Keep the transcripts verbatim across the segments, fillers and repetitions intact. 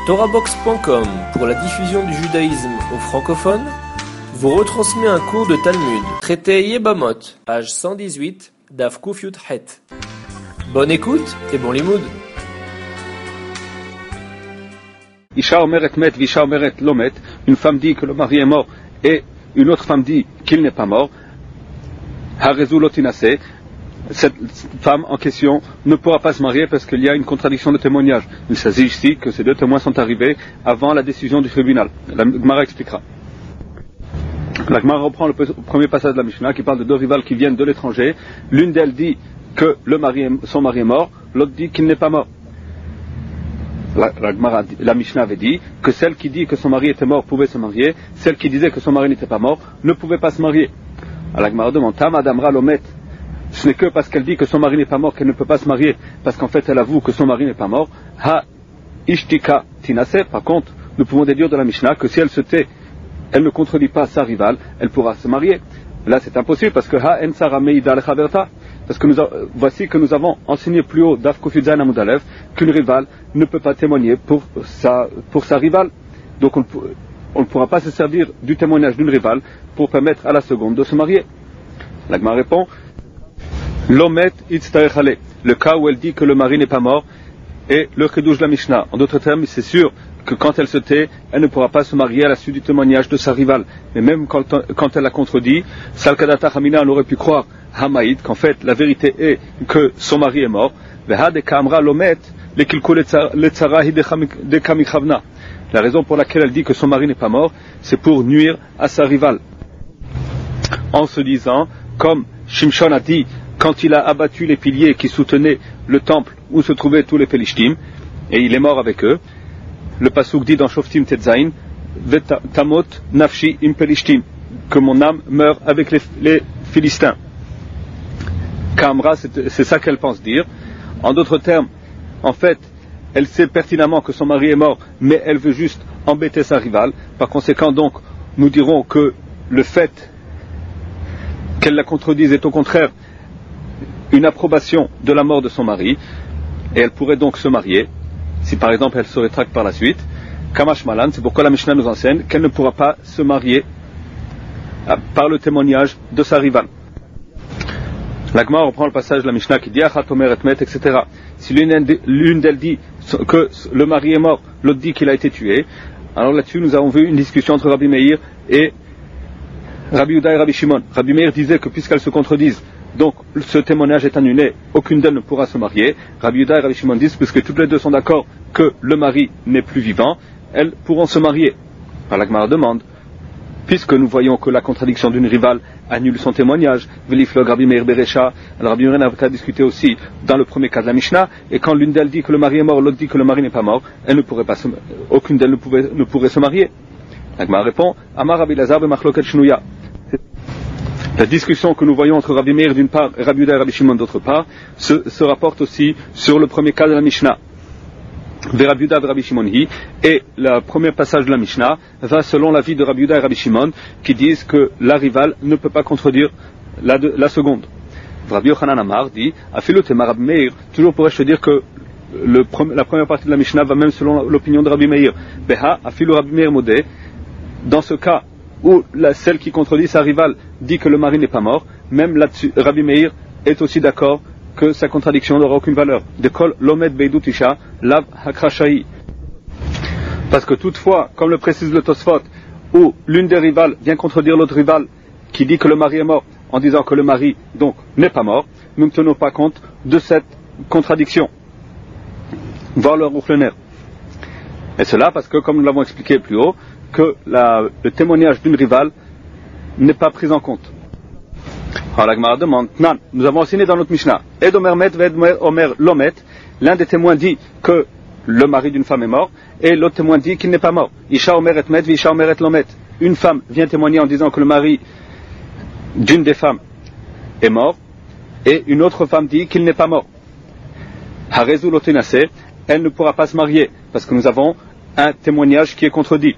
Torahbox point com, pour la diffusion du judaïsme aux francophones, vous retransmet un cours de Talmud, traité Yebamot, page cent dix-huit, Daf Kuf Yud Het. Bonne écoute et bon limoud. Isha omeret met, visha omeret lomet. Une femme dit que le mari est mort et une autre femme dit qu'il n'est pas mort. Harezu lotinase. Cette femme en question ne pourra pas se marier parce qu'il y a une contradiction de témoignage. Il s'agit ici que ces deux témoins sont arrivés avant la décision du tribunal. La Gemara expliquera. La Gemara reprend le premier passage de la Mishnah qui parle de deux rivales qui viennent de l'étranger. L'une d'elles dit que le mari est, son mari est mort, l'autre dit qu'il n'est pas mort. La, la, Gemara, la Mishnah avait dit que celle qui dit que son mari était mort pouvait se marier, celle qui disait que son mari n'était pas mort ne pouvait pas se marier. Alors la Gemara demande, Ta Madame Ralomet, ce n'est que parce qu'elle dit que son mari n'est pas mort qu'elle ne peut pas se marier, parce qu'en fait elle avoue que son mari n'est pas mort. Ha ishtika tinase. Par contre, nous pouvons déduire de la Mishnah que si elle se tait, elle ne contredit pas sa rivale, elle pourra se marier. Là c'est impossible parce que ha en sara meida lechaverta. Parce que nous a, voici que nous avons enseigné plus haut Daf Kuf Yud Zayin Amud Aleph qu'une rivale ne peut pas témoigner pour sa, pour sa rivale. Donc on, on ne pourra pas se servir du témoignage d'une rivale pour permettre à la seconde de se marier. La Gemara répond Lomet itztarech ale, le cas où elle dit que le mari n'est pas mort, et le chidouj de la Mishnah. En d'autres termes, c'est sûr que quand elle se tait, elle ne pourra pas se marier à la suite du témoignage de sa rivale. Mais même quand, quand elle l'a contredit, Salkadata Hamina, on aurait pu croire Hamaïd, qu'en fait la vérité est que son mari est mort. La raison pour laquelle elle dit que son mari n'est pas mort, c'est pour nuire à sa rivale. En se disant, comme Shimshon a dit, quand il a abattu les piliers qui soutenaient le temple où se trouvaient tous les Pélishtim, et il est mort avec eux, le pasuk dit dans Shoftim Tetzain, Vetamot nafshi im Pelishtim, que mon âme meurt avec les, les Philistins. Kamra, c'est, c'est ça qu'elle pense dire. En d'autres termes, en fait, elle sait pertinemment que son mari est mort, mais elle veut juste embêter sa rivale. Par conséquent, donc, nous dirons que le fait qu'elle la contredise est au contraire une approbation de la mort de son mari, et elle pourrait donc se marier, si par exemple elle se rétracte par la suite. Kamash Malan, c'est pourquoi la Mishnah nous enseigne qu'elle ne pourra pas se marier par le témoignage de sa rivale. La Gemara reprend le passage de la Mishnah qui dit Achat omeret met, et cetera. Si l'une, l'une d'elles dit que le mari est mort, l'autre dit qu'il a été tué, alors là-dessus nous avons vu une discussion entre Rabbi Meir et Rabbi Yehuda et Rabbi Shimon. Rabbi Meir disait que puisqu'elles se contredisent, donc ce témoignage est annulé, aucune d'elles ne pourra se marier. Rabbi Yehuda et Rabbi Shimon disent, puisque toutes les deux sont d'accord que le mari n'est plus vivant, elles pourront se marier. Alors la Gemara demande, puisque nous voyons que la contradiction d'une rivale annule son témoignage, Veliflog Rabbi Meir Berecha, alors Rabbi Meir n'a qu'à discuter aussi dans le premier cas de la Mishnah, et quand l'une d'elles dit que le mari est mort, l'autre dit que le mari n'est pas mort, elle ne pourrait pas se, aucune d'elles ne, pouvait, ne pourrait se marier. La Gemara répond, Amar Rabbi Lazar b'machloket shnuya. La discussion que nous voyons entre Rabbi Meir d'une part et Rabbi Yehuda et Rabbi Shimon d'autre part se, se rapporte aussi sur le premier cas de la Mishnah. Vers Rabbi Yehuda et Rabbi Shimon hi, et le premier passage de la Mishnah va selon l'avis de Rabbi Yehuda et Rabbi Shimon qui disent que la rivale ne peut pas contredire la, de, la seconde. Rabbi Yochanan Amar dit Afilu tema Rabbi Meir, toujours pourrais-je te dire que le, la première partie de la Mishnah va même selon l'opinion de Rabbi Meir. Beha Afilu Rabbi Meir modé, dans ce cas où la, celle qui contredit sa rivale dit que le mari n'est pas mort, même là-dessus, Rabbi Meir est aussi d'accord que sa contradiction n'aura aucune valeur. De kol lomet beidut isha lav hakrashai. Parce que toutefois, comme le précise le Tosfot, où l'une des rivales vient contredire l'autre rivale qui dit que le mari est mort en disant que le mari donc n'est pas mort, nous ne tenons pas compte de cette contradiction. Voir le Ruchlener. Et cela parce que, comme nous l'avons expliqué plus haut, que la, le témoignage d'une rivale n'est pas pris en compte. Alors la Gemara demande, Nan, nous avons enseigné dans notre Mishnah, Ed Omer Met, Ved Omer Lomet, l'un des témoins dit que le mari d'une femme est mort, et l'autre témoin dit qu'il n'est pas mort. Isha Omer et Met, Visha Omer et Lomet. Une femme vient témoigner en disant que le mari d'une des femmes est mort, et une autre femme dit qu'il n'est pas mort. Harezu Lotenase, elle ne pourra pas se marier, parce que nous avons un témoignage qui est contredit.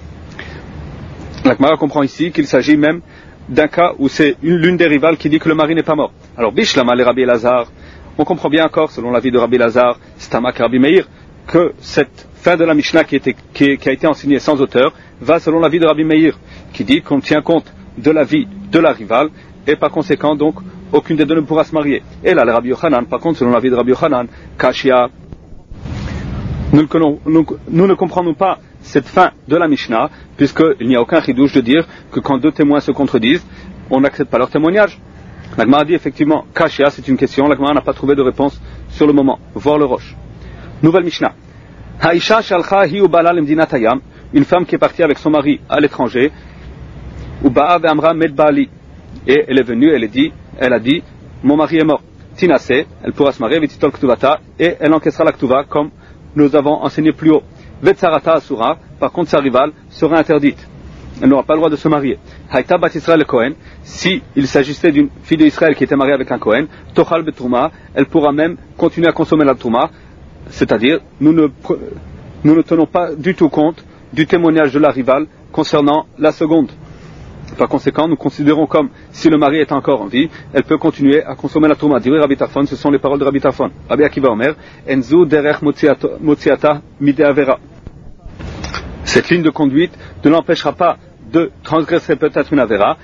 La Gemara comprend ici qu'il s'agit même d'un cas où c'est une, l'une des rivales qui dit que le mari n'est pas mort. Alors, Bishlama le Rabbi Elazar, on comprend bien encore, selon l'avis de Rabbi Lazar, Stamak Rabbi Meir, que cette fin de la Mishnah qui, était, qui, qui a été enseignée sans auteur va selon l'avis de Rabbi Meir, qui dit qu'on tient compte de la vie de la rivale et par conséquent donc aucune des deux ne pourra se marier. Et là le Rabbi Yochanan, par contre selon l'avis de Rabbi Yochanan, Kashia, nous, nous, nous ne comprenons pas cette fin de la Mishnah, puisqu'il n'y a aucun chidouche de dire que quand deux témoins se contredisent, on n'accepte pas leur témoignage. La Gemara dit effectivement, Kashia, c'est une question, la Gemara n'a pas trouvé de réponse sur le moment. Voir le roche. Nouvelle Mishnah. Haïcha shalcha hi ubala lemdinat hayam, une femme qui est partie avec son mari à l'étranger, uba'a ve'amra med ba'ali, et elle est venue, elle, est dit, elle a dit, mon mari est mort. Tinase, elle pourra se marier, vititol ktuvata, et elle encaissera la ktuva, comme nous avons enseigné plus haut. Vetsarata asura, par contre sa rivale sera interdite. Elle n'aura pas le droit de se marier. Haïta bat Israël le Kohen, si il s'agissait d'une fille d'Israël qui était mariée avec un Kohen, tochal betrouma, elle pourra même continuer à consommer la trouma, c'est-à-dire nous ne, nous ne tenons pas du tout compte du témoignage de la rivale concernant la seconde. Par conséquent, nous considérons comme si le mari est encore en vie, elle peut continuer à consommer la trouma. Dire Rabbi Tarfon, ce sont les paroles de Rabbi Tarfon. Rabbi Akiva Omer, Enzu derech motziata mide avera. Cette ligne de conduite ne l'empêchera pas de transgresser peut-être une avera,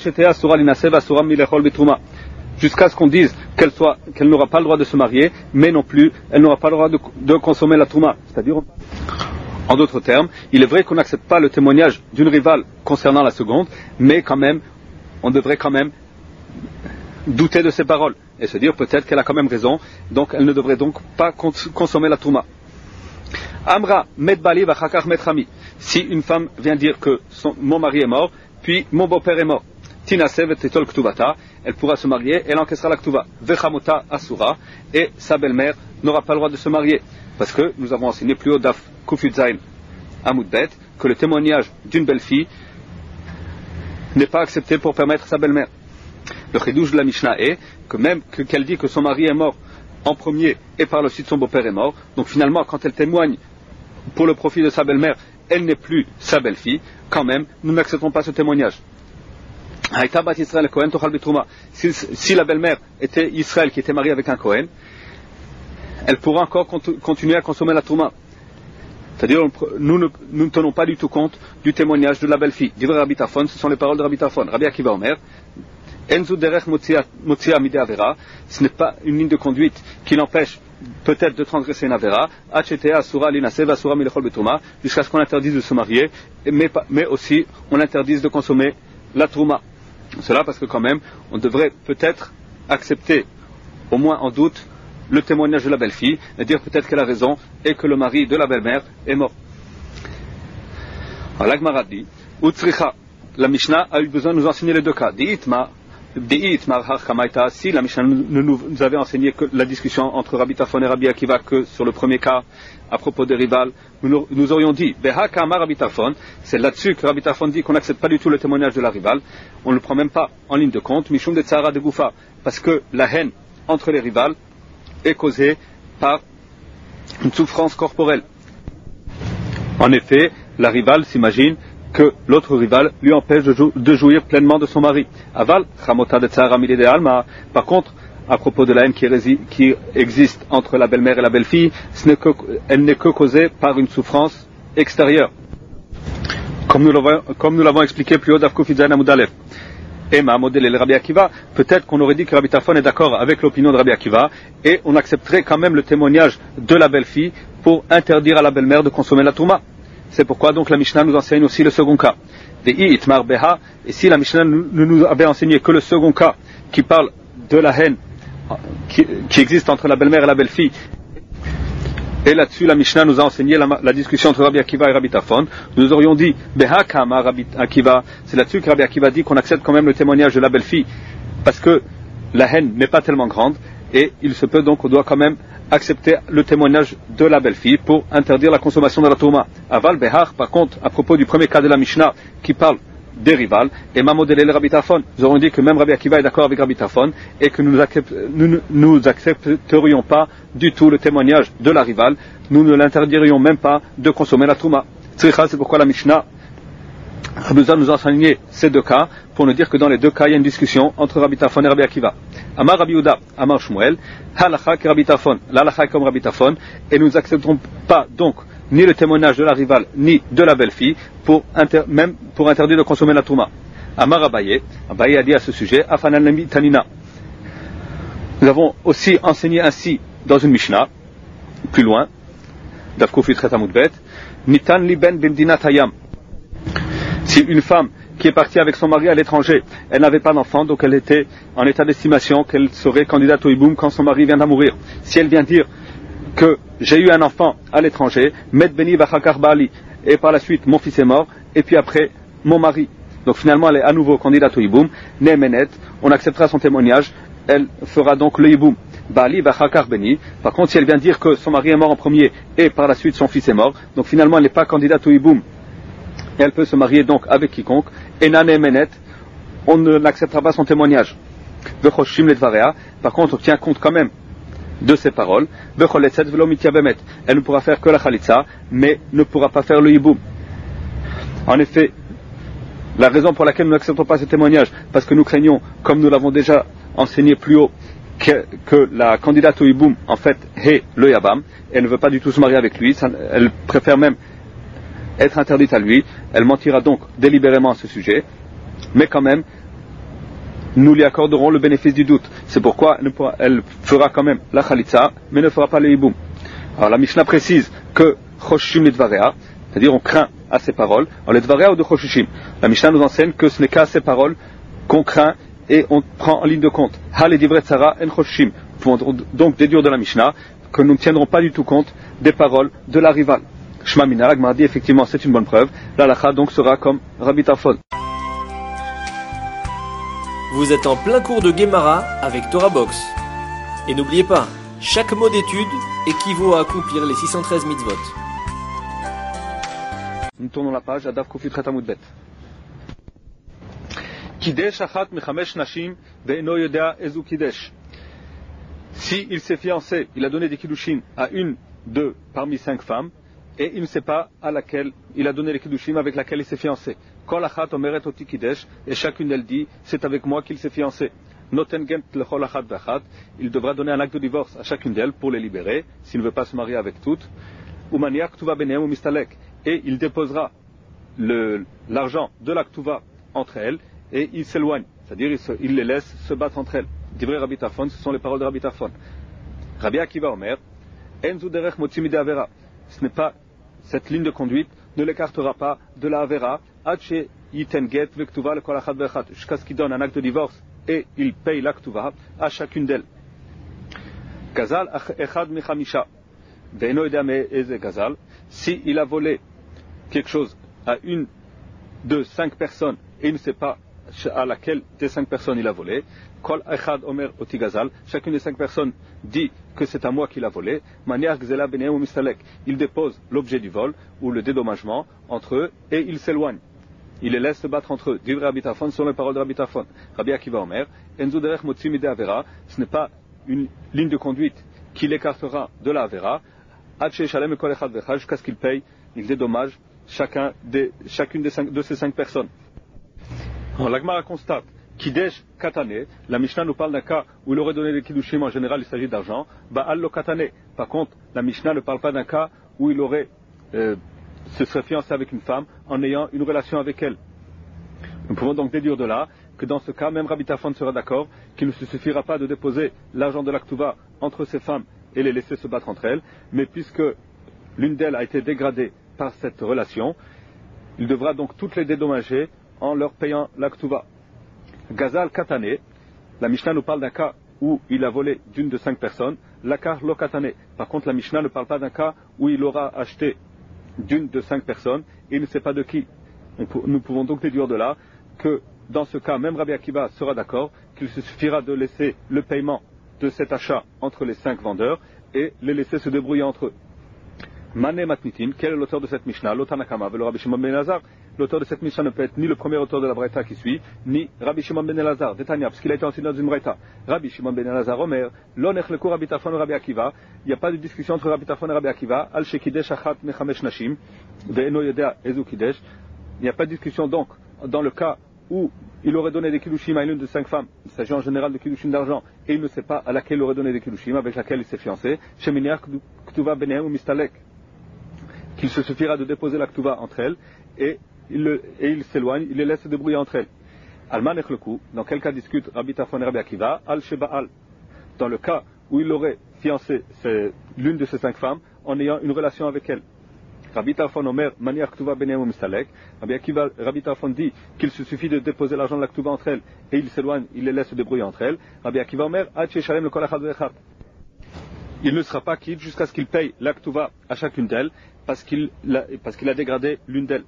jusqu'à ce qu'on dise qu'elle, soit, qu'elle n'aura pas le droit de se marier, mais non plus, elle n'aura pas le droit de, de consommer la trouma. C'est-à-dire, en d'autres termes, il est vrai qu'on n'accepte pas le témoignage d'une rivale concernant la seconde, mais quand même, on devrait quand même douter de ses paroles et se dire peut-être qu'elle a quand même raison, donc elle ne devrait donc pas cons- consommer la trouma. Amra medbali vachakach metrami. Si une femme vient dire que son, mon mari est mort, puis mon beau-père est mort, tinasev etol ktuvata, elle pourra se marier, elle encaissera la ktuva. Vechamota asura, et sa belle-mère n'aura pas le droit de se marier, parce que nous avons enseigné plus haut daf kufutzain amoudbet que le témoignage d'une belle-fille n'est pas accepté pour permettre sa belle-mère. Le chidouche de la Mishnah est que même que, qu'elle dit que son mari est mort en premier et par le suite son beau-père est mort, donc finalement quand elle témoigne pour le profit de sa belle-mère, elle n'est plus sa belle-fille, quand même nous n'acceptons pas ce témoignage. Si, si la belle-mère était Israël qui était mariée avec un Kohen, elle pourra encore cont- continuer à consommer la trouma. C'est-à-dire nous ne, nous ne tenons pas du tout compte du témoignage de la belle-fille. Divrei Rabbi Tarfon, ce sont les paroles de Rabbi Tarfon. Rabbi Akiva Omer, Enzu derech motzia mide avera, ce n'est pas une ligne de conduite qui l'empêche peut-être de transgresser une avera, jusqu'à ce qu'on interdise de se marier, mais, mais aussi on interdise de consommer la trouma. Cela parce que quand même, on devrait peut-être accepter, au moins en doute, le témoignage de la belle-fille, et dire peut-être qu'elle a raison, et que le mari de la belle-mère est mort. Alors l'Agmara dit, Utsricha, la Mishnah a eu besoin de nous enseigner les deux cas. Si la Mishnah ne nous avait enseigné que la discussion entre Rabbi Tarfon et Rabbi Akiva que sur le premier cas, à propos des rivales, nous, nous aurions dit, c'est là-dessus que Rabbi Tarfon dit qu'on n'accepte pas du tout le témoignage de la rivale, on ne le prend même pas en ligne de compte, Mishum de Tzara de Goufa, parce que la haine entre les rivales est causée par une souffrance corporelle. En effet, la rivale s'imagine que l'autre rival lui empêche de, jou- de jouir pleinement de son mari. Aval, chamota de tzara milide alma. Par contre, à propos de la haine qui, rési- qui existe entre la belle-mère et la belle-fille, ce n'est que, elle n'est que causée par une souffrance extérieure. Comme nous l'avons, comme nous l'avons expliqué plus haut d'Afkufidzain Amoudalef. Et ma modèle et le Rabbi Akiva, peut-être qu'on aurait dit que Rabbi Tarfon est d'accord avec l'opinion de Rabbi Akiva, et on accepterait quand même le témoignage de la belle-fille pour interdire à la belle-mère de consommer la touma. C'est pourquoi donc la Mishnah nous enseigne aussi le second cas. Et si la Mishnah ne nous avait enseigné que le second cas, qui parle de la haine qui, qui existe entre la belle-mère et la belle-fille, et là-dessus la Mishnah nous a enseigné la, la discussion entre Rabbi Akiva et Rabbi Tarfon, nous aurions dit, Beha Kama Rabbi Akiva, c'est là-dessus que Rabbi Akiva dit qu'on accepte quand même le témoignage de la belle-fille, parce que la haine n'est pas tellement grande, et il se peut donc qu'on doit quand même accepter le témoignage de la belle-fille pour interdire la consommation de la touma. Aval Behar, par contre, à propos du premier cas de la Mishnah qui parle des rivales, et Mamodel et Rabbi Tarfon, nous aurons dit que même Rabbi Akiva est d'accord avec Rabbi Tarfon et que nous ne nous accepterions pas du tout le témoignage de la rivale, nous ne l'interdirions même pas de consommer la touma. C'est pourquoi la Mishnah a besoin de nous enseigner ces deux cas pour nous dire que dans les deux cas il y a une discussion entre Rabbi Tarfon et Rabbi Akiva. Amar Rabbi Yehuda, Amar Shmuel, Halacha que Rabbi Tarfon, l'Halacha comme Rabbi Tarfon, et nous n'accepterons pas donc ni le témoignage de la rivale, ni de la belle-fille, pour inter- même pour interdire de consommer la touma. Amar Abaye, Abaye a dit à ce sujet, Afananami Tanina. Nous avons aussi enseigné ainsi dans une Mishnah, plus loin, Davkoufit Retamudbet, Nitan Liben Bimdinat Hayam. Si une femme qui est partie avec son mari à l'étranger, elle n'avait pas d'enfant, donc elle était en état d'estimation qu'elle serait candidate au hiboum quand son mari viendra mourir. Si elle vient dire que j'ai eu un enfant à l'étranger, Med Beni Vachakar Bali, et par la suite mon fils est mort, et puis après mon mari. Donc finalement elle est à nouveau candidate au hiboum, Nemenet, on acceptera son témoignage, elle fera donc le hiboum. Bali Vachakar Beni, par contre si elle vient dire que son mari est mort en premier, et par la suite son fils est mort, donc finalement elle n'est pas candidate au hiboum. Elle peut se marier donc avec quiconque, et Nane Menet, on n'acceptera pas son témoignage. Vechoshim Letvarea, par contre on tient compte quand même de ses paroles. Vecholetzet Velomitia Bemet, elle ne pourra faire que la Khalitsa, mais ne pourra pas faire le hiboum. En effet, la raison pour laquelle nous n'acceptons pas ce témoignage, parce que nous craignons, comme nous l'avons déjà enseigné plus haut, que, que la candidate au hiboum, en fait, est le Yabam, elle ne veut pas du tout se marier avec lui, ça, elle préfère même être interdite à lui, elle mentira donc délibérément à ce sujet, mais quand même, nous lui accorderons le bénéfice du doute. C'est pourquoi elle, pourra, elle fera quand même la Khalitsa, mais ne fera pas le hiboum. Alors la Mishnah précise que Choshim Lidvarea, c'est-à-dire on craint à ses paroles, en Lidvarea ou de Choshishim. La Mishnah nous enseigne que ce n'est qu'à ses paroles qu'on craint et on prend en ligne de compte. Ha Lidivret Tzara en Choshishim. Nous pouvons donc déduire de la Mishnah que nous ne tiendrons pas du tout compte des paroles de la rivale. Shma Mina, la Gemara dit effectivement c'est une bonne preuve. L'Alacha donc sera comme Rabbi Tarfon. Vous êtes en plein cours de Gemara avec Torah Box. Et n'oubliez pas, chaque mot d'étude équivaut à accomplir les six cent treize mitzvot. Nous tournons la page à Daf Kufit Khatamud Bet. Kidesh achat mechamesh nashim ve'eno yodea ezu kidesh. Si il s'est fiancé, il a donné des kiddushin à une, deux parmi cinq femmes, et il ne sait pas à laquelle il a donné les kiddushim avec laquelle il s'est fiancé. Kol achat omeret oti kidesh, et chacune d'elles dit, c'est avec moi qu'il s'est fiancé. Noten gent lechol achat v'achat, il devra donner un acte de divorce à chacune d'elles pour les libérer, s'il ne veut pas se marier avec toutes. Umaniak ktuva benehem umistalek, et il déposera le, l'argent de la ktuva entre elles, et il s'éloigne, c'est-à-dire il, se, il les laisse se battre entre elles. Divrei Rabbi Tarfon, ce sont les paroles de Rabbi Tarfon. Rabbi Akiva Omer, enzu derech motzi midei avera, ce n'est pas cette ligne de conduite ne l'écartera pas de la Avera, jusqu'à ce qu'il donne un acte de divorce et il paye l'actuva à chacune d'elles. Gazal echad mechamisha, ve'eno yodea me'eze gazal, si il a volé quelque chose à une de cinq personnes et il ne sait pas à laquelle des cinq personnes il a volé, kol echad omer oti gazal, chacune des cinq personnes dit que c'est à moi qu'il a volé, maniach gzela benehem ou mistalek, il dépose l'objet du vol ou le dédommagement entre eux et il s'éloigne. Il les laisse se battre entre eux. Divrei Rabbi Tarfon sont les paroles de Rabbi Tarfon. Rabbi Akiva Omer, enzu derech motzi midei avera, ce n'est pas une ligne de conduite qui l'écartera de la avera, ad she'yishalem kol echad v'echad, jusqu'à ce qu'il paye, il dédommage chacun des, chacune des cinq, de ces cinq personnes. Alors, la Gemara constate, Kidesh Katane, la Mishnah nous parle d'un cas où il aurait donné des Kiddushim, en général il s'agit d'argent, Baal lo Katane. Par contre, la Mishnah ne parle pas d'un cas où il aurait, euh, se serait fiancé avec une femme en ayant une relation avec elle. Nous pouvons donc déduire de là que dans ce cas, même Rabbi Tarfon sera d'accord qu'il ne se suffira pas de déposer l'argent de l'Aktuva entre ces femmes et les laisser se battre entre elles, mais puisque l'une d'elles a été dégradée par cette relation, il devra donc toutes les dédommager en leur payant l'Aktuva. Gazal Katane, la Mishnah nous parle d'un cas où il a volé d'une de cinq personnes, Lakar Lo Katane. Par contre, la Mishnah ne parle pas d'un cas où il aura acheté d'une de cinq personnes et il ne sait pas de qui. Nous pouvons donc déduire de là que dans ce cas, même Rabbi Akiva sera d'accord qu'il se suffira de laisser le paiement de cet achat entre les cinq vendeurs et les laisser se débrouiller entre eux. Mané Matnitin, quel est l'auteur de cette Mishnah? L'Otanakama, le Rabbi Shimon ben Elazar. L'auteur de cette Mishnah ne peut être ni le premier auteur de la Braïta qui suit, ni Rabbi Shimon ben Elazar, d'Etania, parce qu'il a été enseigné dans une Braïta. Rabbi Shimon ben Elazar, Omer, l'Onech lekou Rabbi Tarfon et Rabbi Akiva. Il n'y a pas de discussion entre Rabbi Tarfon et Rabbi Akiva. Al shekidesh achat mechamesh nashim, ve'eno yodea ezu kidesh. Il n'y a pas de discussion donc dans le cas où il aurait donné des kiddushim à l'une de cinq femmes. Il s'agit en général de kiddushim d'argent et il ne sait pas à laquelle il aurait donné des kiddushim, avec laquelle il s'est fiancé. Sheminiach ktuva benehem ou mistalek. qu'il se suffira de déposer la ktuva entre elles, et il, le, et il s'éloigne, il les laisse se débrouiller entre elles. Alman echleku, dans quel cas discute Rabbi Tarfon et Rabbi Akiva, al sheba'al, dans le cas où il aurait fiancé l'une de ces cinq femmes en ayant une relation avec elle. Rabbi Tarfon Omer, maniach ktuva benehem mistalek. Rabbi Akiva, Rabbi Tarfon dit qu'il se suffit de déposer l'argent de la ktuva entre elles et il s'éloigne, il les laisse se débrouiller entre elles. Rabbi Akiva Omer, ad sheshalem le kol echad ve'echad. Il ne sera pas quitte jusqu'à ce qu'il paye la ktuva à chacune d'elles parce qu'il parce qu'il a dégradé l'une d'elles.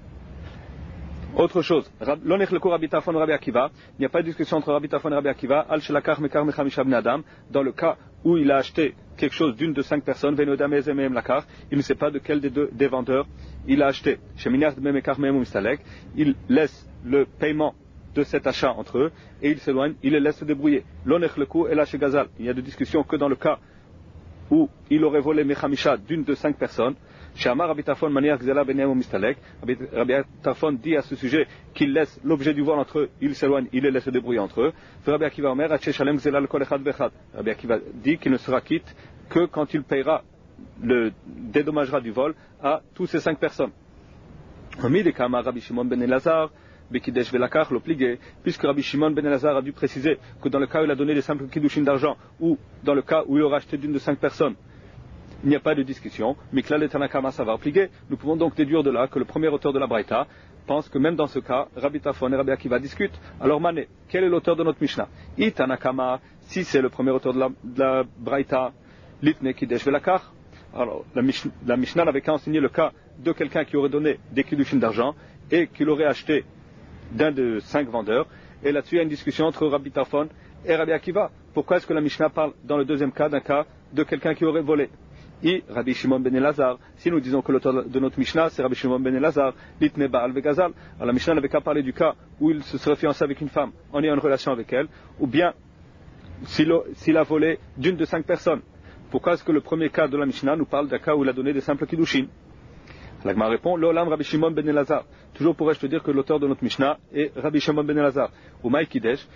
Autre chose, l'onech le Rabbi Tarfon et Rabbi Akiva, il n'y a pas de discussion entre Rabbi Tarfon et Rabbi Akiva, al shelakach mekar mechamisha bnei adam, dans le cas où il a acheté quelque chose d'une de cinq personnes, venodam ezem lakar, il ne sait pas de quel des deux des vendeurs il a acheté. Sheminach de mekar mehem mistalek, il laisse le paiement de cet achat entre eux et il s'éloigne, il les laisse se débrouiller. L'onech le coup et la shegazal, il y a de discussion que dans le cas où il aurait volé mechamisha d'une de cinq personnes. Shamar Rabbi Tarfon manière gzela benehem mistalek. Rabbi Tarfon dit à ce sujet qu'il laisse l'objet du vol entre eux, il s'éloigne, il les laisse se débrouiller entre eux. Rabbi Akiva Omer Atche Shalem gzela le kol echad ve'echad. Rabbi Akiva dit qu'il ne sera quitte que quand il payera le dédommagera du vol à tous ces cinq personnes. Hamid Kama Rabbi Shimon ben Elazar Bekidesh velakach l'obligé, puisque Rabbi Shimon ben Elazar a dû préciser que dans le cas où il a donné des simples kiddushin d'argent ou dans le cas où il aura acheté d'une de cinq personnes, il n'y a pas de discussion, mais que là le Tanakama ça va appliquer. Nous pouvons donc déduire de là que le premier auteur de la Braïta pense que même dans ce cas, Rabbi Tarfon et Rabbi Akiva discutent. Alors Mané, quel est l'auteur de notre Mishnah? I Tanakama, si c'est le premier auteur de la, de la Braïta, Litne Kidesh Velakach. Alors la Mishnah, la Mishnah n'avait qu'à enseigner le cas de quelqu'un qui aurait donné des kiddushin d'argent et qui l'aurait acheté d'un de cinq vendeurs. Et là-dessus il y a une discussion entre Rabbi Tarfon et Rabbi Akiva. Pourquoi est-ce que la Mishnah parle dans le deuxième cas d'un cas de quelqu'un qui aurait volé? Et Rabbi Shimon ben Elazar, si nous disons que l'auteur de notre Mishnah c'est Rabbi Shimon ben Elazar, l'itne ba'al vegazal, alors la Mishnah n'avait qu'à parler du cas où il se serait fiancé avec une femme en ayant une relation avec elle, ou bien s'il a, s'il a volé d'une de cinq personnes. Pourquoi est-ce que le premier cas de la Mishnah nous parle d'un cas où il a donné des simples kiddushin? L'Agma répond, l'olam Rabbi Shimon ben Elazar. Toujours pourrais-je te dire que l'auteur de notre Mishnah est Rabbi Shimon ben Elazar. Ou Maï Kidesh.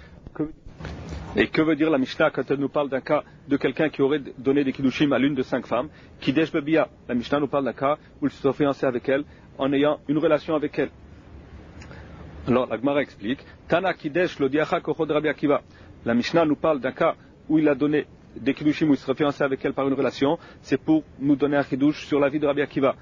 Et que veut dire la Mishnah quand elle nous parle d'un cas de quelqu'un qui aurait donné des kiddushim à l'une de cinq femmes? Kidesh Bebiya. La Mishnah nous parle d'un cas où il se soit fiancé avec elle en ayant une relation avec elle. Alors la Gemara explique, Tana Kidesh Lodiacha Kochod Rabbi Akiva. La Mishnah nous parle d'un cas où il a donné des kiddushim, où il se serait fiancé avec elle par une relation. C'est pour nous donner un kiddush sur la vie de Rabbi Akiva.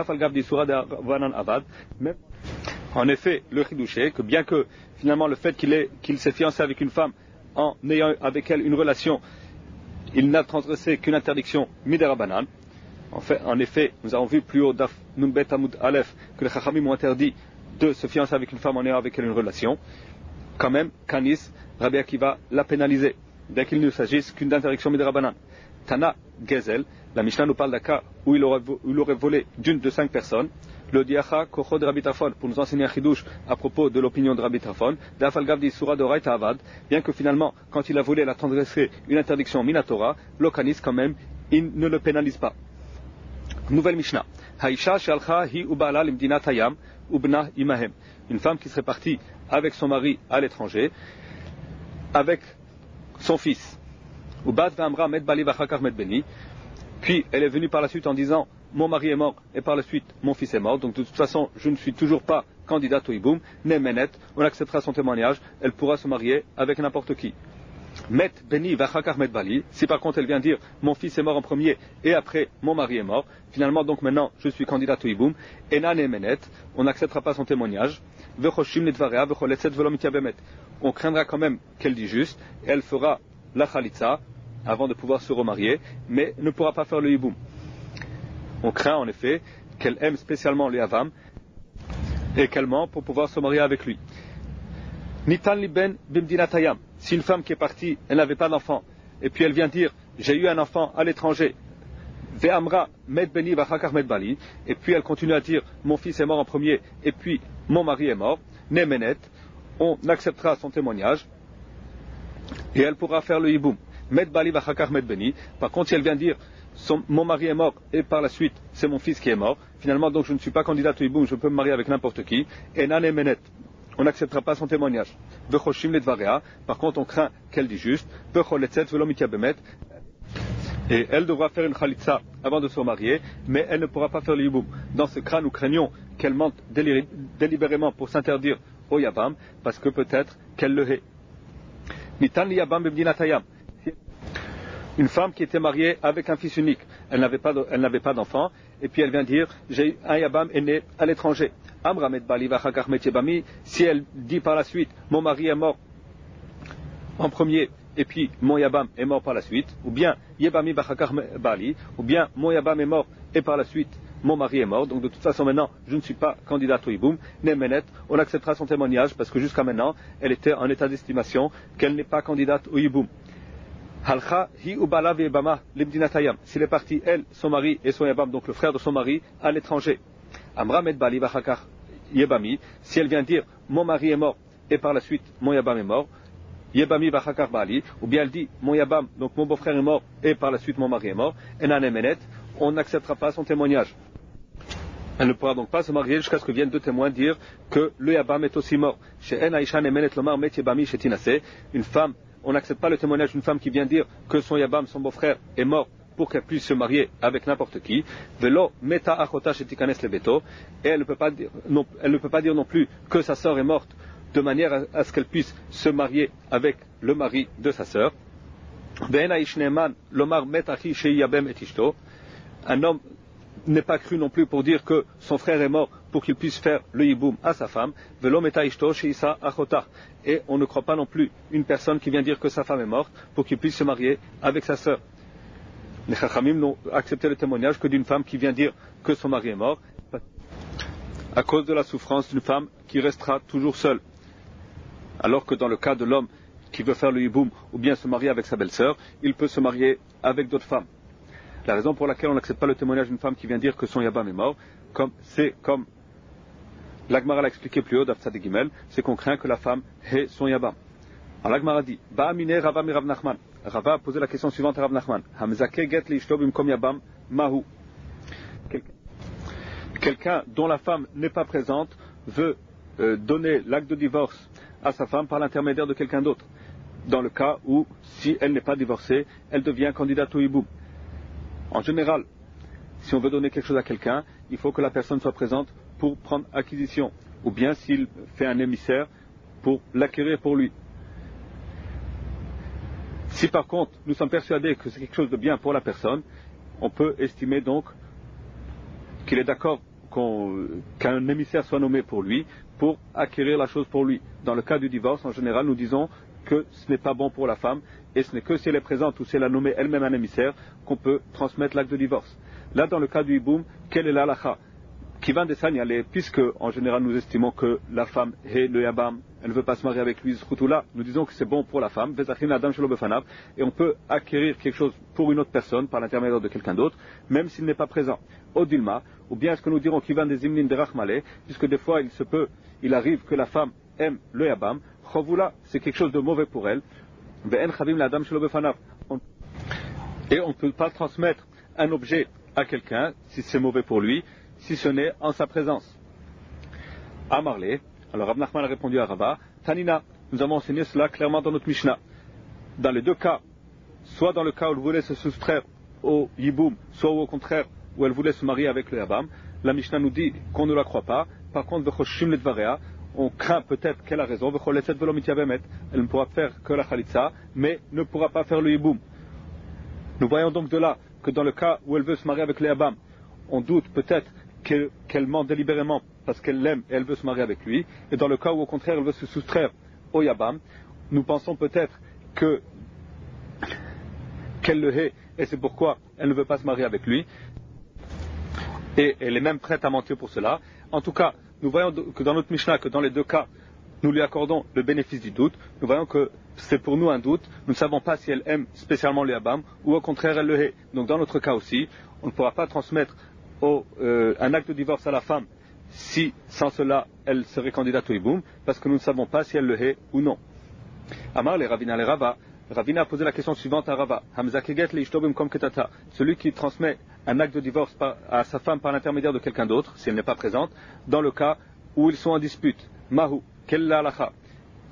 En effet, le kiddush est que bien que finalement le fait qu'il, est, qu'il s'est fiancé avec une femme en ayant avec elle une relation, il n'a transgressé qu'une interdiction midera banan. En, fait, en effet, nous avons vu plus haut Daf Nunbet Amud Aleph que les Chachamim ont interdit de se fiancer avec une femme en ayant avec elle une relation. Quand même, Kanis, Rabbi Akiva l'a pénalisé, dès qu'il ne s'agisse qu'une interdiction midera banan. Tana Gezel, la Mishnah nous parle d'un cas où il aurait, il aurait volé d'une de cinq personnes. Le diacha kocho de Rabbi Tarfon, pour nous enseigner un chidouche à propos de l'opinion de Rabbi Tarfon, d'Afal Gavdi Surah de Raïta Avad, bien que finalement, quand il a volé, il a transgressé une interdiction minatora, l'Okanis quand même, il ne le pénalise pas. Nouvelle Mishnah. Haïcha shalcha hi ubala limdina tayam ubna imahem. Une femme qui serait partie avec son mari à l'étranger, avec son fils. Ubat v'amra med bali v'achakar med beni. Puis elle est venue par la suite en disant mon mari est mort et par la suite mon fils est mort, donc de toute façon je ne suis toujours pas candidate au hiboum, ne menet, on acceptera son témoignage, elle pourra se marier avec n'importe qui. Met beni v'achakar met bali, si par contre elle vient dire mon fils est mort en premier et après mon mari est mort, finalement donc maintenant je suis candidate au hiboum, ena ne menet, on n'acceptera pas son témoignage, v'choshim nidvarea v'choletzet v'lo mitya bemet, on craindra quand même qu'elle dit juste, et elle fera la chalitza avant de pouvoir se remarier, mais ne pourra pas faire le hiboum. On craint en effet qu'elle aime spécialement le Havam et qu'elle ment pour pouvoir se marier avec lui. Nitan liben bimdinatayam. Si une femme qui est partie, elle n'avait pas d'enfant, et puis elle vient dire j'ai eu un enfant à l'étranger, ve'amra med beni v'achakar med bali, et puis elle continue à dire mon fils est mort en premier, et puis mon mari est mort, ne menet, on acceptera son témoignage et elle pourra faire le hiboum. Med bali v'achakar med beni. Par contre, si elle vient dire son, mon mari est mort et par la suite c'est mon fils qui est mort, finalement donc je ne suis pas candidate au hiboum, je peux me marier avec n'importe qui, et nan et menet, on n'acceptera pas son témoignage. V'choshim ledvarea, par contre on craint qu'elle dit juste, v'choletzet v'lo mitya bemet, Et elle devra faire une khalitsa avant de se marier, mais elle ne pourra pas faire le yiboum. Dans ce cas, nous craignons qu'elle mente déliré, délibérément pour s'interdire au yabam, parce que peut-être qu'elle le hait. Nitan li yabam b'mdinatayam. Une femme qui était mariée avec un fils unique, elle n'avait pas, de, elle n'avait pas d'enfant, et puis elle vient dire, j'ai un yabam est né à l'étranger. Amramet bali vachakach met yabami. Si elle dit par la suite, mon mari est mort en premier, et puis mon yabam est mort par la suite, ou bien yabami bachakach bali, ou bien mon yabam est mort et par la suite mon mari est mort, donc de toute façon maintenant je ne suis pas candidate au yiboum, Nemenet, on acceptera son témoignage parce que jusqu'à maintenant elle était en état d'estimation qu'elle n'est pas candidate au yiboum. Halcha hi ubala ve'ebama limdinatayam. S'il est parti, elle, son mari et son yabam, donc le frère de son mari, à l'étranger. Amra med bali bachakach yebami. Si elle vient dire mon mari est mort et par la suite mon yabam est mort, yebami bachakach bali, ou bien elle dit mon yabam, donc mon beau-frère est mort et par la suite mon mari est mort, enan emenet, on n'acceptera pas son témoignage. Elle ne pourra donc pas se marier jusqu'à ce que viennent deux témoins dire que le yabam est aussi mort. Une femme, on n'accepte pas le témoignage d'une femme qui vient dire que son yabam, son beau-frère, est mort pour qu'elle puisse se marier avec n'importe qui. Velo meta achota shetikanes lebeto. Et elle ne peut pas dire non, elle ne peut pas dire non plus que sa sœur est morte de manière à, à ce qu'elle puisse se marier avec le mari de sa sœur. Un homme n'est pas cru non plus pour dire que son frère est mort pour qu'il puisse faire le yiboum à sa femme. Et on ne croit pas non plus une personne qui vient dire que sa femme est morte pour qu'il puisse se marier avec sa sœur. Les chachamim n'ont accepté le témoignage que d'une femme qui vient dire que son mari est mort à cause de la souffrance d'une femme qui restera toujours seule. Alors que dans le cas de l'homme qui veut faire le yiboum ou bien se marier avec sa belle-sœur, il peut se marier avec d'autres femmes. La raison pour laquelle on n'accepte pas le témoignage d'une femme qui vient dire que son yabam est mort, comme, c'est comme l'Agmara l'a expliqué plus haut, d'Afsad et Gimel, c'est qu'on craint que la femme ait son yabam. Alors l'Agmara dit, Ba'amine Rava mi Rav Nachman. Rava a posé la question suivante à Rav Nachman. Hamzake get li ishto bimkom yabam mahu. Quelqu'un dont la femme n'est pas présente veut euh, donner l'acte de divorce à sa femme par l'intermédiaire de quelqu'un d'autre. Dans le cas où, si elle n'est pas divorcée, elle devient candidate au hiboum. En général, si on veut donner quelque chose à quelqu'un, il faut que la personne soit présente pour prendre acquisition, ou bien s'il fait un émissaire pour l'acquérir pour lui. Si par contre nous sommes persuadés que c'est quelque chose de bien pour la personne, on peut estimer donc qu'il est d'accord qu'on, qu'un émissaire soit nommé pour lui, pour acquérir la chose pour lui. Dans le cas du divorce, en général, nous disons que ce n'est pas bon pour la femme, et ce n'est que si elle est présente ou si elle a nommé elle-même un émissaire qu'on peut transmettre l'acte de divorce. Là, dans le cas du hiboum, quelle est la halakha? Kivan de Sanyale, puisque en général nous estimons que la femme est le yabam, elle ne veut pas se marier avec lui, là, nous disons que c'est bon pour la femme, et on peut acquérir quelque chose pour une autre personne par l'intermédiaire de quelqu'un d'autre, même s'il n'est pas présent. Odilma, ou bien est-ce que nous dirons Kivan des Imnin de Rachmale, puisque des fois il se peut, il arrive que la femme aime le yabam, Chovula, c'est quelque chose de mauvais pour elle, et on ne peut pas transmettre un objet à quelqu'un si c'est mauvais pour lui, si ce n'est en sa présence. Amarle, alors Rav Nachman a répondu à Rava, Tanina, nous avons enseigné cela clairement dans notre Mishnah. Dans les deux cas, soit dans le cas où elle voulait se soustraire au yiboum, soit au contraire où elle voulait se marier avec le yabam, la Mishnah nous dit qu'on ne la croit pas. Par contre, on craint peut-être qu'elle a raison, elle ne pourra faire que la khalitsa, mais ne pourra pas faire le yiboum. Nous voyons donc de là que dans le cas où elle veut se marier avec le yabam, on doute peut-être qu'elle, qu'elle ment délibérément parce qu'elle l'aime et elle veut se marier avec lui, et dans le cas où au contraire elle veut se soustraire au yabam, nous pensons peut-être que qu'elle le hait et c'est pourquoi elle ne veut pas se marier avec lui, et elle est même prête à mentir pour cela. En tout cas, nous voyons que dans notre Mishnah, que dans les deux cas, nous lui accordons le bénéfice du doute. Nous voyons que c'est pour nous un doute. Nous ne savons pas si elle aime spécialement le yabam ou au contraire elle le hait. Donc dans notre cas aussi, on ne pourra pas transmettre au, euh, un acte de divorce à la femme si sans cela elle serait candidate au hiboum, parce que nous ne savons pas si elle le hait ou non. Amar le Ravina le Rava. Ravina a posé la question suivante à Rava. Celui qui transmet un acte de divorce par, à sa femme par l'intermédiaire de quelqu'un d'autre, si elle n'est pas présente, dans le cas où ils sont en dispute. Mahu, quelle la halakha?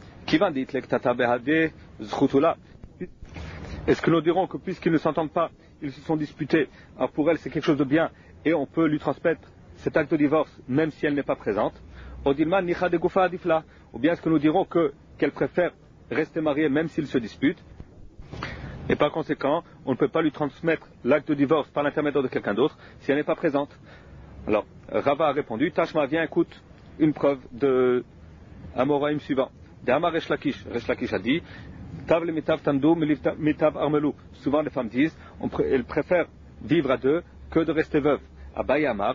Est-ce que nous dirons que puisqu'ils ne s'entendent pas, ils se sont disputés, alors pour elle c'est quelque chose de bien et on peut lui transmettre cet acte de divorce même si elle n'est pas présente. Ou bien est-ce que nous dirons que, qu'elle préfère rester mariée même s'ils se disputent, et par conséquent on ne peut pas lui transmettre l'acte de divorce par l'intermédiaire de quelqu'un d'autre si elle n'est pas présente. Alors Rava a répondu, Tashma, viens, écoute une preuve de Amoraïm suivant. D'Amar Resh Lakish, Resh Lakish a dit, Tav le mitav tamdou, mitav armelou. Souvent les femmes disent, on pr- elles préfèrent vivre à deux que de rester veuve. Abaye Amar,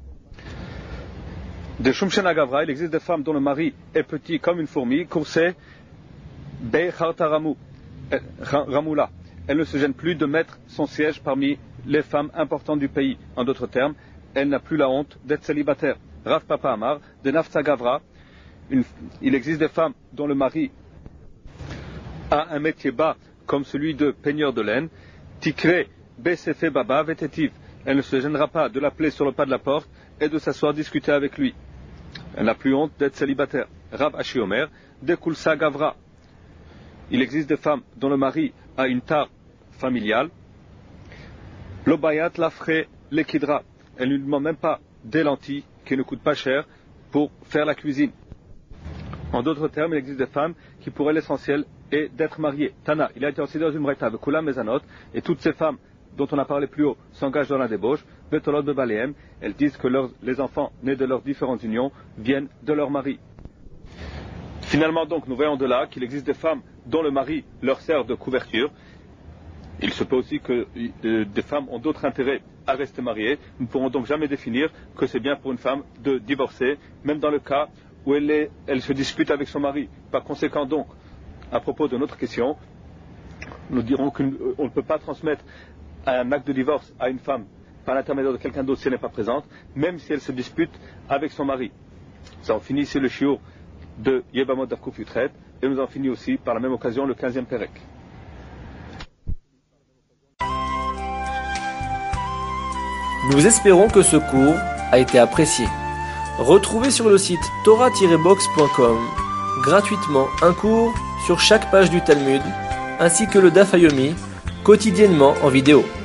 de Shumshen Agavra, il existe des femmes dont le mari est petit comme une fourmi, coursée, Be Chartaramu, Ramoula. Elle ne se gêne plus de mettre son siège parmi les femmes importantes du pays. En d'autres termes, elle n'a plus la honte d'être célibataire. Rav Papa Amar, de Nafsa Gavra, une, il existe des femmes dont le mari a un métier bas comme celui de peigneur de laine. Tikre Besefe Baba Vetetiv. Elle ne se gênera pas de l'appeler sur le pas de la porte et de s'asseoir discuter avec lui. Elle n'a plus honte d'être célibataire. Rav Ashiomer, de Kulsa Gavra. Il existe des femmes dont le mari a une tare familiale. Lobayat Lafre Lekidra. Elle ne lui demande même pas des lentilles qui ne coûtent pas cher pour faire la cuisine. En d'autres termes, il existe des femmes qui pourraient l'essentiel est d'être mariées. Tana, il a été enseigné dans une braïta avec Kula Mezanot, et toutes ces femmes dont on a parlé plus haut s'engagent dans la débauche. Betolot de Baléem, elles disent que leurs, les enfants nés de leurs différentes unions viennent de leur mari. Finalement donc, nous voyons de là qu'il existe des femmes dont le mari leur sert de couverture. Il se peut aussi que euh, des femmes ont d'autres intérêts à rester mariées. Nous ne pourrons donc jamais définir que c'est bien pour une femme de divorcer, même dans le cas où elle, est, elle se dispute avec son mari. Par conséquent donc, à propos de notre question, nous dirons qu'on ne peut pas transmettre un acte de divorce à une femme par l'intermédiaire de quelqu'un d'autre si elle n'est pas présente, même si elle se dispute avec son mari. Ça en finit ici le shiur de Yebamot Daf Kuf Yutret, et nous en finit aussi par la même occasion le quinzième Perek. Nous espérons que ce cours a été apprécié. Retrouvez sur le site torah tiret box point com gratuitement un cours sur chaque page du Talmud, ainsi que le Daf Yomi, quotidiennement en vidéo.